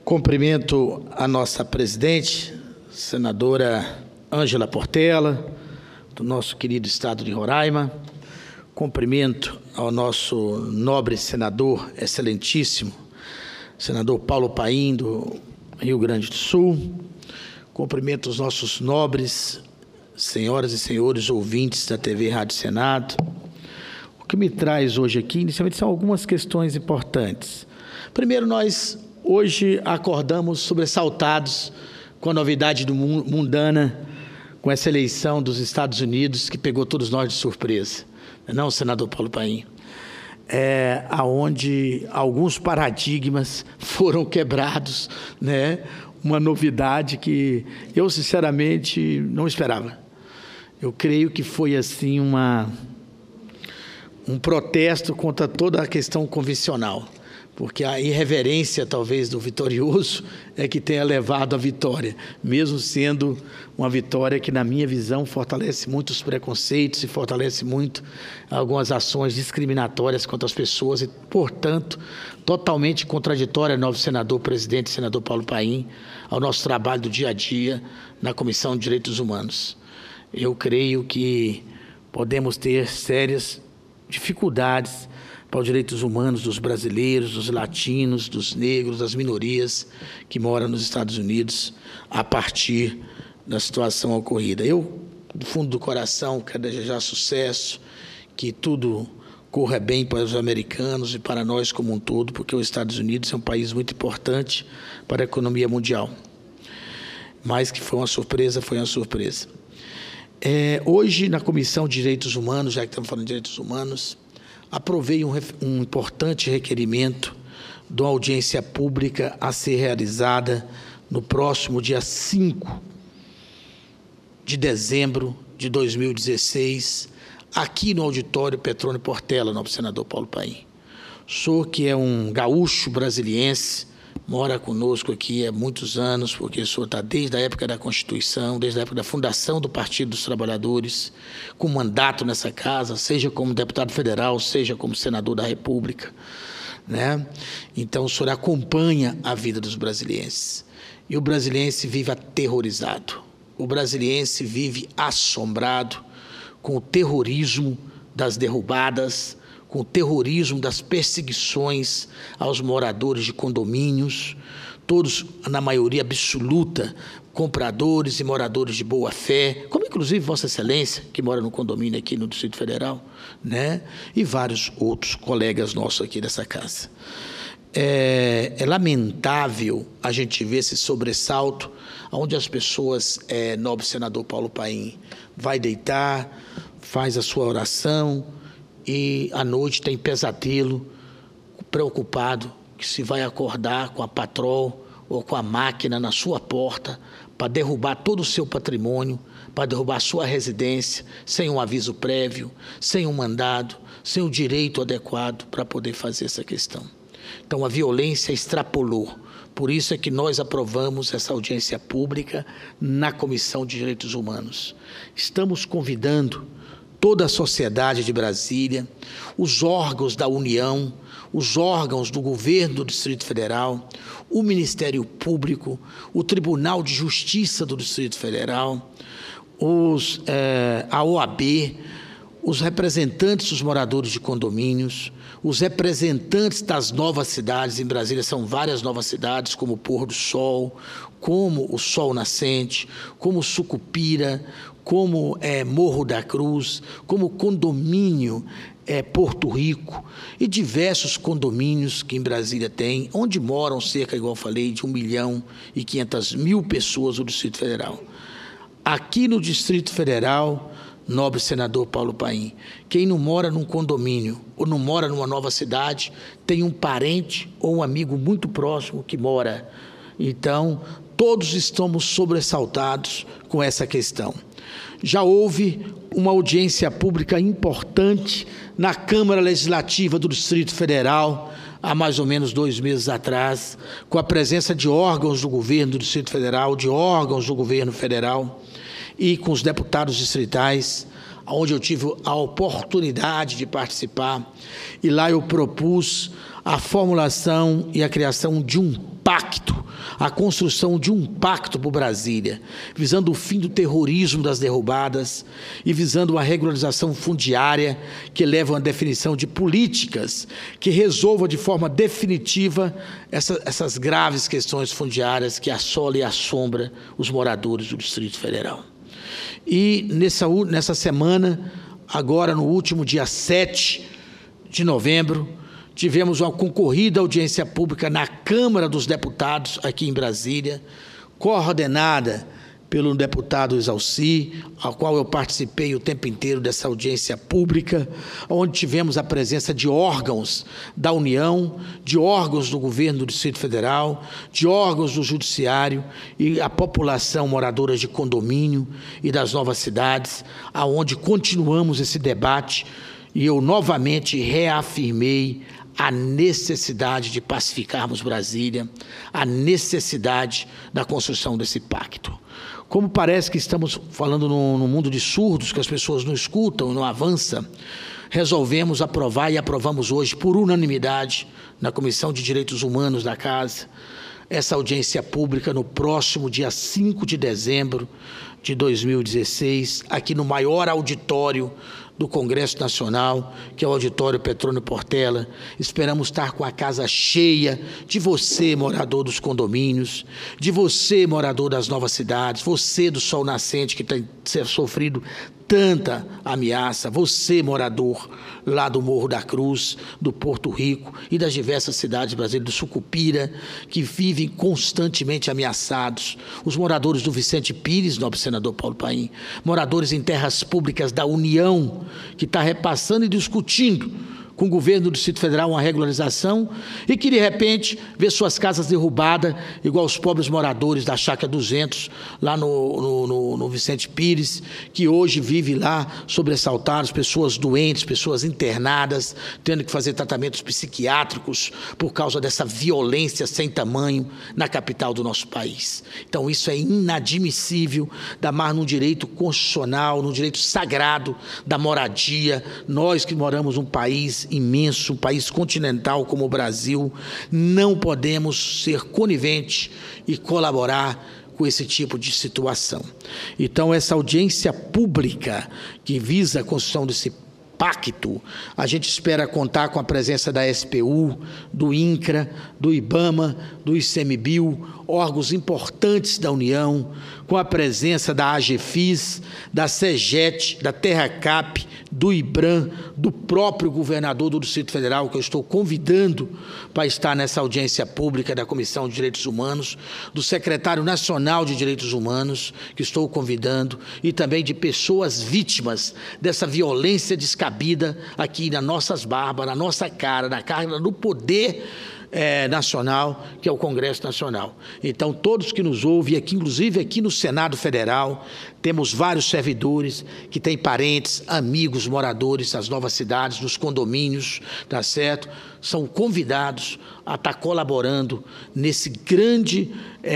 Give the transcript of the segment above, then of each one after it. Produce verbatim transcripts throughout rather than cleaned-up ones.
Cumprimento a nossa presidente, senadora Ângela Portela, do nosso querido estado de Roraima. Cumprimento ao nosso nobre senador, excelentíssimo, senador Paulo Paim, do Rio Grande do Sul. Cumprimento os nossos nobres senhoras e senhores ouvintes da T V Rádio Senado. O que me traz hoje aqui, inicialmente, são algumas questões importantes. Primeiro, nós hoje acordamos sobressaltados com a novidade do mundana, com essa eleição dos Estados Unidos, que pegou todos nós de surpresa. Não, senador Paulo Paim? É, aonde alguns paradigmas foram quebrados, né? Uma novidade que eu, sinceramente, não esperava. Eu creio que foi, assim, uma, um protesto contra toda a questão convencional, porque a irreverência, talvez, do vitorioso é que tenha levado à vitória, mesmo sendo uma vitória que, na minha visão, fortalece muito os preconceitos e fortalece muito algumas ações discriminatórias contra as pessoas e, portanto, totalmente contraditória, novo senador, presidente, senador Paulo Paim, ao nosso trabalho do dia a dia na Comissão de Direitos Humanos. Eu creio que podemos ter sérias dificuldades para os direitos humanos dos brasileiros, dos latinos, dos negros, das minorias que moram nos Estados Unidos a partir da situação ocorrida. Eu, do fundo do coração, quero desejar sucesso, que tudo corra bem para os americanos e para nós como um todo, porque os Estados Unidos é um país muito importante para a economia mundial. Mas que foi uma surpresa, foi uma surpresa. É, hoje, na Comissão de Direitos Humanos, já que estamos falando de direitos humanos, aprovei um, um importante requerimento de uma audiência pública a ser realizada no próximo dia cinco de dezembro de dois mil e dezesseis, aqui no auditório Petrônio Portela, novo senador Paulo Paim. O senhor, que é um gaúcho brasiliense, mora conosco aqui há muitos anos, porque o senhor está desde a época da Constituição, desde a época da fundação do Partido dos Trabalhadores, com mandato nessa casa, seja como deputado federal, seja como senador da República, né? Então, o senhor acompanha a vida dos brasilienses. E o brasiliense vive aterrorizado. O brasiliense vive assombrado com o terrorismo das derrubadas, com o terrorismo das perseguições aos moradores de condomínios, todos, na maioria absoluta, compradores e moradores de boa-fé, como inclusive Vossa Excelência, que mora no condomínio aqui no Distrito Federal, né? E vários outros colegas nossos aqui dessa casa. É, é lamentável a gente ver esse sobressalto, onde as pessoas, é, nobre senador Paulo Paim, vai deitar, faz a sua oração, e à noite tem pesadelo, preocupado que se vai acordar com a patrol ou com a máquina na sua porta para derrubar todo o seu patrimônio, para derrubar a sua residência, sem um aviso prévio, sem um mandado, sem o direito adequado para poder fazer essa questão. Então, a violência extrapolou. Por isso é que nós aprovamos essa audiência pública na Comissão de Direitos Humanos. Estamos convidando toda a sociedade de Brasília, os órgãos da União, os órgãos do governo do Distrito Federal, o Ministério Público, o Tribunal de Justiça do Distrito Federal, os, eh, a O A B, os representantes dos moradores de condomínios, os representantes das novas cidades. Em Brasília são várias novas cidades, como o Pôr do Sol, como o Sol Nascente, como Sucupira, como é, Morro da Cruz, como condomínio é, Porto Rico e diversos condomínios que em Brasília tem, onde moram cerca, igual eu falei, de um milhão e quinhentas mil pessoas no Distrito Federal. Aqui no Distrito Federal, nobre senador Paulo Paim, quem não mora num condomínio ou não mora numa nova cidade, tem um parente ou um amigo muito próximo que mora. Então, todos estamos sobressaltados com essa questão. Já houve uma audiência pública importante na Câmara Legislativa do Distrito Federal, há mais ou menos dois meses atrás, com a presença de órgãos do governo do Distrito Federal, de órgãos do governo federal e com os deputados distritais, onde eu tive a oportunidade de participar, e lá eu propus a formulação e a criação de um pacto a construção de um pacto por Brasília, visando o fim do terrorismo das derrubadas e visando a regularização fundiária que leva a uma definição de políticas que resolva de forma definitiva essa, essas graves questões fundiárias que assolam e assombram os moradores do Distrito Federal. E nessa, nessa semana, agora no último dia sete de novembro, tivemos uma concorrida audiência pública na Câmara dos Deputados, aqui em Brasília, coordenada pelo deputado Exalci, ao qual eu participei o tempo inteiro dessa audiência pública, onde tivemos a presença de órgãos da União, de órgãos do governo do Distrito Federal, de órgãos do Judiciário e a população moradora de condomínio e das novas cidades, aonde continuamos esse debate e eu novamente reafirmei a necessidade de pacificarmos Brasília, a necessidade da construção desse pacto. Como parece que estamos falando no, no mundo de surdos, que as pessoas não escutam, não avançam, resolvemos aprovar e aprovamos hoje, por unanimidade, na Comissão de Direitos Humanos da Casa, essa audiência pública no próximo dia cinco de dezembro de dois mil e dezesseis, aqui no maior auditório do Congresso Nacional, que é o Auditório Petrônio Portela. Esperamos estar com a casa cheia de você, morador dos condomínios, de você, morador das novas cidades, você do Sol Nascente, que tem sofrido tanta ameaça, você, morador lá do Morro da Cruz, do Porto Rico e das diversas cidades brasileiras, do Sucupira, que vivem constantemente ameaçados, os moradores do Vicente Pires, nobre senador Paulo Paim, moradores em terras públicas da União, que está repassando e discutindo com o governo do Distrito Federal uma regularização e que, de repente, vê suas casas derrubadas, igual os pobres moradores da Chácara duzentos, lá no, no, no, no Vicente Pires, que hoje vive lá sobressaltados, pessoas doentes, pessoas internadas, tendo que fazer tratamentos psiquiátricos por causa dessa violência sem tamanho na capital do nosso país. Então, isso é inadmissível, dá mais num direito constitucional, num direito sagrado da moradia. Nós que moramos num país imenso, um país continental como o Brasil, não podemos ser coniventes e colaborar com esse tipo de situação. Então, essa audiência pública que visa a construção desse pacto, a gente espera contar com a presença da S P U, do INCRA, do IBAMA, do ICMBio, órgãos importantes da União, com a presença da AGEFIS, da SEGET, da TerraCap, do IBRAM, do próprio governador do Distrito Federal, que eu estou convidando para estar nessa audiência pública da Comissão de Direitos Humanos, do secretário nacional de Direitos Humanos, que estou convidando, e também de pessoas vítimas dessa violência descabida aqui nas nossas barbas, na nossa cara, na cara do poder É, nacional, que é o Congresso Nacional. Então, todos que nos ouvem, aqui, inclusive aqui no Senado Federal, temos vários servidores que têm parentes, amigos, moradores das novas cidades, dos condomínios, tá certo? São convidados a estar colaborando nesse grande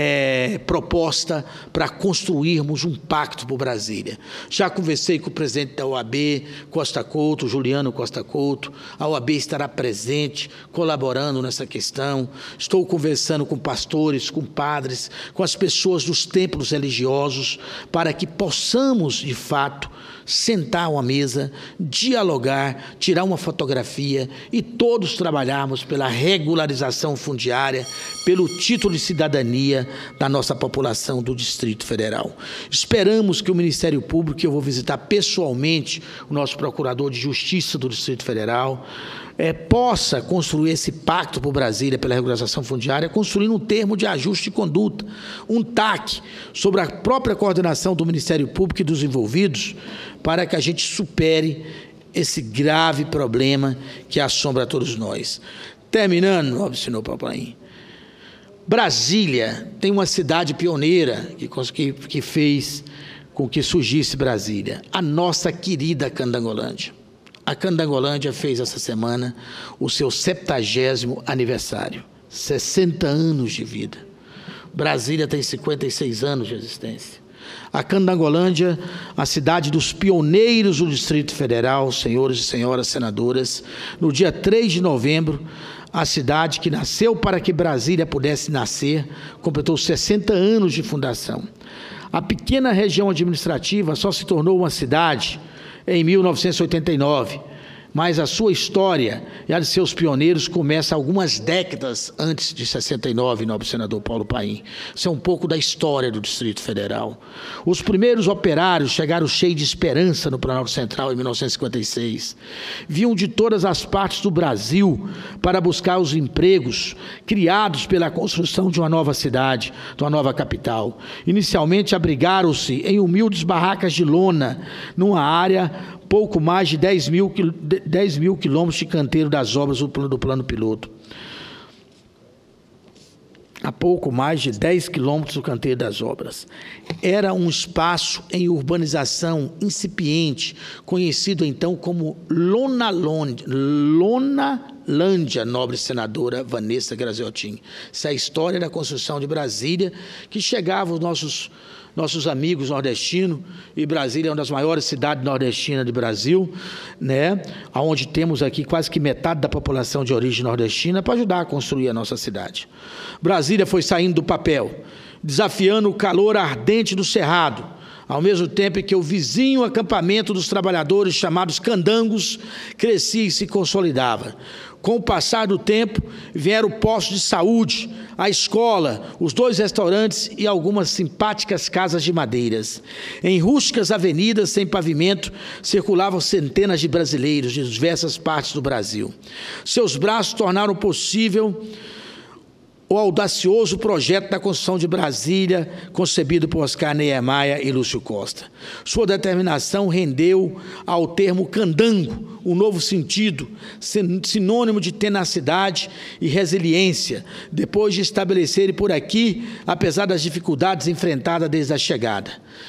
é, proposta para construirmos um pacto por Brasília. Já conversei com o presidente da O A B, Costa Couto, Juliano Costa Couto. A O A B estará presente, colaborando nessa questão. Estou conversando com pastores, com padres, com as pessoas dos templos religiosos, para que possamos, de fato, sentar a uma mesa, dialogar, tirar uma fotografia e todos trabalharmos pela regularização fundiária, pelo título de cidadania da nossa população do Distrito Federal. Esperamos que o Ministério Público, que eu vou visitar pessoalmente o nosso Procurador de Justiça do Distrito Federal, É, possa construir esse pacto por Brasília pela regularização fundiária, construindo um termo de ajuste de conduta, um T A C, sobre a própria coordenação do Ministério Público e dos envolvidos, para que a gente supere esse grave problema que assombra a todos nós. Terminando, nobre senhor Papaim, Brasília tem uma cidade pioneira que, que, que fez com que surgisse Brasília, a nossa querida Candangolândia. A Candangolândia fez essa semana o seu septagésimo aniversário, sessenta anos de vida. Brasília tem cinquenta e seis anos de existência. A Candangolândia, a cidade dos pioneiros do Distrito Federal, senhores e senhoras senadoras, no dia três de novembro, a cidade que nasceu para que Brasília pudesse nascer, completou sessenta anos de fundação. A pequena região administrativa só se tornou uma cidade em mil novecentos e oitenta e nove, mas a sua história e a de seus pioneiros começa algumas décadas antes de sessenta e nove, nobre senador Paulo Paim. Isso é um pouco da história do Distrito Federal. Os primeiros operários chegaram cheios de esperança no Planalto Central em mil novecentos e cinquenta e seis. Vinham de todas as partes do Brasil para buscar os empregos criados pela construção de uma nova cidade, de uma nova capital. Inicialmente abrigaram-se em humildes barracas de lona, numa área pouco mais de dez mil, dez mil quilômetros de canteiro das obras do plano, do plano piloto. A pouco mais de dez quilômetros do canteiro das obras. Era um espaço em urbanização incipiente, conhecido então como Lonalândia, Lonalândia, nobre senadora Vanessa Graziotin. Essa é a história da construção de Brasília, que chegava os nossos nossos amigos nordestinos, e Brasília é uma das maiores cidades nordestinas do Brasil, né, onde temos aqui quase que metade da população de origem nordestina para ajudar a construir a nossa cidade. Brasília foi saindo do papel, desafiando o calor ardente do Cerrado, ao mesmo tempo em que o vizinho acampamento dos trabalhadores, chamados candangos, crescia e se consolidava. Com o passar do tempo, vieram postos de saúde, a escola, os dois restaurantes e algumas simpáticas casas de madeiras. Em rústicas avenidas sem pavimento, circulavam centenas de brasileiros de diversas partes do Brasil. Seus braços tornaram possível o audacioso projeto da construção de Brasília, concebido por Oscar Niemeyer e Lúcio Costa. Sua determinação rendeu ao termo candango um novo sentido, sinônimo de tenacidade e resiliência, depois de estabelecerem por aqui, apesar das dificuldades enfrentadas desde a chegada.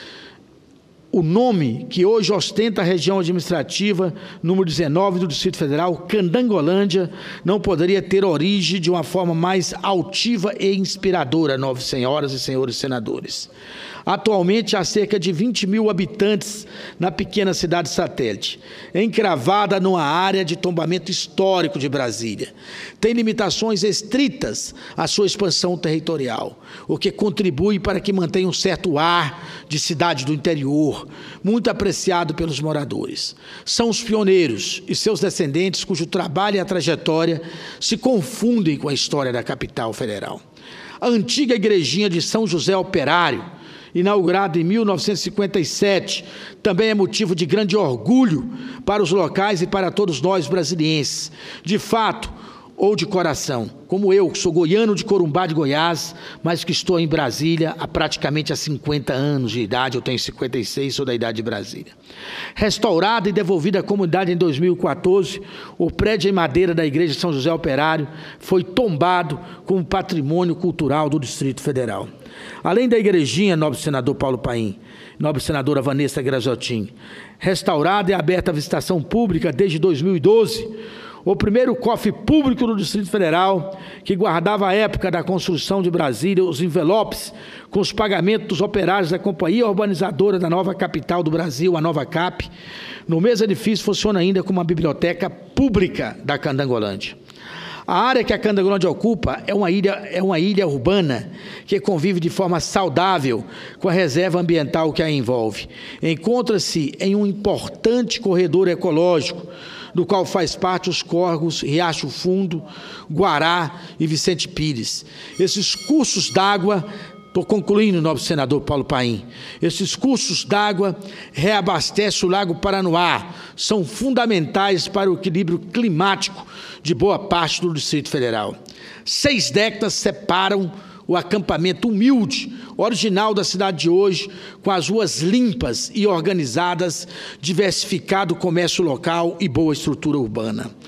O nome que hoje ostenta a região administrativa número dezenove do Distrito Federal, Candangolândia, não poderia ter origem de uma forma mais altiva e inspiradora, nobres senhoras e senhores senadores. Atualmente há cerca de vinte mil habitantes na pequena cidade satélite, encravada numa área de tombamento histórico de Brasília. Tem limitações estritas à sua expansão territorial, o que contribui para que mantenha um certo ar de cidade do interior, muito apreciado pelos moradores. São os pioneiros e seus descendentes cujo trabalho e a trajetória se confundem com a história da capital federal. A antiga igrejinha de São José Operário, inaugurado em mil novecentos e cinquenta e sete, também é motivo de grande orgulho para os locais e para todos nós brasilienses. De fato, ou de coração, como eu, que sou goiano de Corumbá de Goiás, mas que estou em Brasília há praticamente há cinquenta anos de idade, eu tenho cinquenta e seis, sou da idade de Brasília. Restaurada e devolvida à comunidade em dois mil e quatorze, o prédio em madeira da Igreja de São José Operário foi tombado como patrimônio cultural do Distrito Federal. Além da igrejinha, nobre senador Paulo Paim, nobre senadora Vanessa Graziotin, restaurada e aberta à visitação pública desde dois mil e doze, o primeiro cofre público do Distrito Federal, que guardava à época da construção de Brasília os envelopes com os pagamentos dos operários da Companhia Urbanizadora da nova capital do Brasil, a Nova Cap. No mesmo edifício funciona ainda como uma biblioteca pública da Candangolândia. A área que a Candangolândia ocupa é uma ilha, é uma ilha urbana que convive de forma saudável com a reserva ambiental que a envolve. Encontra-se em um importante corredor ecológico, do qual faz parte os córregos Riacho Fundo, Guará e Vicente Pires. Esses cursos d'água, estou concluindo, nobre senador Paulo Paim, esses cursos d'água reabastecem o Lago Paranoá, são fundamentais para o equilíbrio climático de boa parte do Distrito Federal. Seis décadas separam o acampamento humilde, original da cidade de hoje, com as ruas limpas e organizadas, diversificado comércio local e boa estrutura urbana.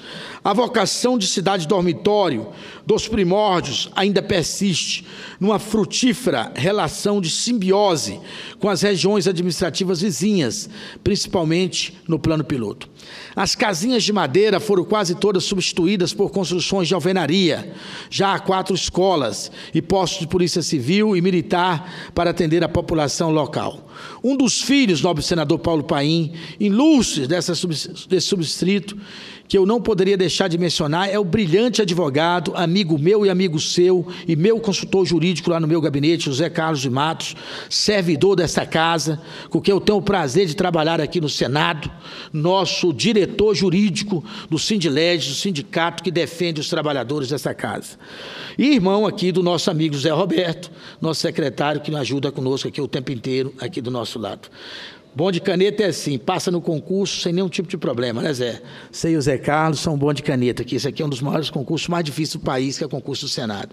A vocação de cidade dormitório dos primórdios ainda persiste numa frutífera relação de simbiose com as regiões administrativas vizinhas, principalmente no plano piloto. As casinhas de madeira foram quase todas substituídas por construções de alvenaria. Já há quatro escolas e postos de polícia civil e militar para atender a população local. Um dos filhos, nobre senador Paulo Paim, ilustre dessa, desse subdistrito, que eu não poderia deixar de mencionar, é o brilhante advogado, amigo meu e amigo seu, e meu consultor jurídico lá no meu gabinete, José Carlos de Matos, servidor dessa casa, com quem eu tenho o prazer de trabalhar aqui no Senado, nosso diretor jurídico do Sindilege, do sindicato que defende os trabalhadores dessa casa. E irmão aqui do nosso amigo José Roberto, nosso secretário, que nos ajuda conosco aqui o tempo inteiro, aqui do nosso lado. Bom de caneta é assim, passa no concurso sem nenhum tipo de problema, né, Zé? Você e o Zé Carlos são bom de caneta aqui. Esse aqui é um dos maiores concursos mais difíceis do país, que é o concurso do Senado.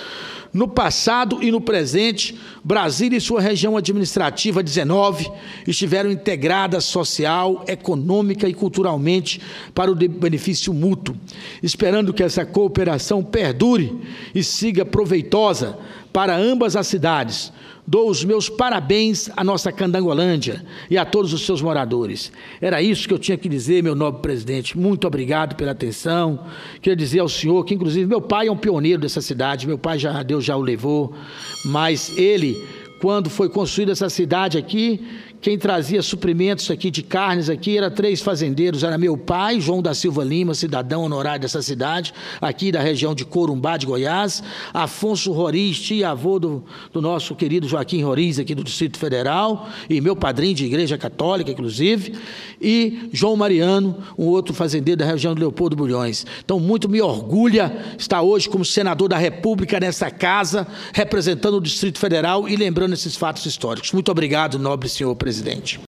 No passado e no presente, Brasília e sua região administrativa dezenove estiveram integradas social, econômica e culturalmente para o benefício mútuo, esperando que essa cooperação perdure e siga proveitosa para ambas as cidades. Dou os meus parabéns à nossa Candangolândia e a todos os seus moradores. Era isso que eu tinha que dizer, meu nobre presidente. Muito obrigado pela atenção. Queria dizer ao senhor que, inclusive, meu pai é um pioneiro dessa cidade. Meu pai, já Deus já o levou, mas ele, quando foi construída essa cidade aqui, quem trazia suprimentos aqui de carnes aqui era três fazendeiros, era meu pai, João da Silva Lima, cidadão honorário dessa cidade, aqui da região de Corumbá de Goiás, Afonso Roriz, tia-avô do, do nosso querido Joaquim Roriz, aqui do Distrito Federal, e meu padrinho de igreja católica, inclusive, e João Mariano, um outro fazendeiro da região de Leopoldo Bulhões. Então, muito me orgulha estar hoje como senador da República nessa casa, representando o Distrito Federal e lembrando esses fatos históricos. Muito obrigado, nobre senhor presidente.